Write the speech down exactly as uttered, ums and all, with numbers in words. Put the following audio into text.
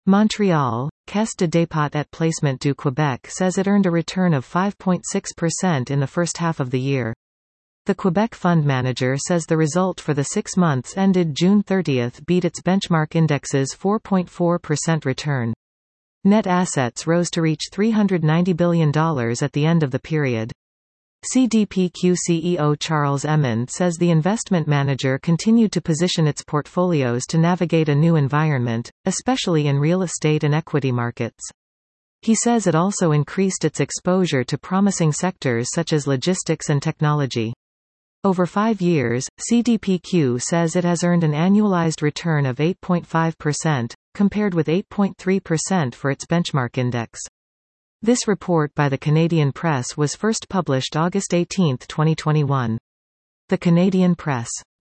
Montreal, Caisse de dépôt et placement du Québec says it earned a return of five point six percent in the first half of the year. The Quebec fund manager says the result for the six months ended June thirtieth beat its benchmark index's four point four percent return. Net assets rose to reach three hundred ninety billion dollars at the end of the period. C D P Q C E O Charles Emmond says the investment manager continued to position its portfolios to navigate a new environment, especially in real estate and equity markets. He says it also increased its exposure to promising sectors such as logistics and technology. Over five years, C D P Q says it has earned an annualized return of eight point five percent, compared with eight point three percent for its benchmark index. This report by the Canadian Press was first published August eighteenth twenty twenty-one. The Canadian Press.